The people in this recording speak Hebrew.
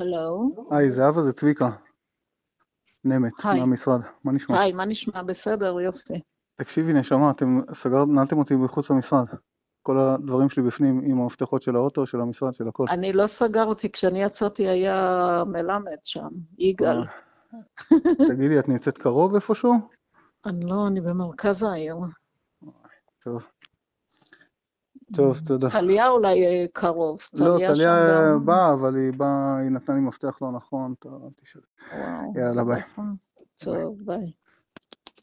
הלו. היי, זהבה, זה צביקה. נמת, היי. מהמשרד. מה נשמע? היי, מה נשמע? בסדר, יופי. תקשיבי, נשמה, נעלתם אותי מחוץ למשרד. כל הדברים שלי בפנים עם המפתחות של האוטו, של המשרד, של הכל. אני לא סגרתי, כשאני יצאתי היה מלמד שם, יגאל. תגידי, את נמצאת קרוב איפשהו? אני במרכז העיר. טוב, תודה. טליה אולי קרוב. לא, טליה טליה שם גם. באה, אבל היא נתנה לי מפתח לא נכון, תשאל. וואו, יאללה, זה ביי. בסדר. טוב, ביי.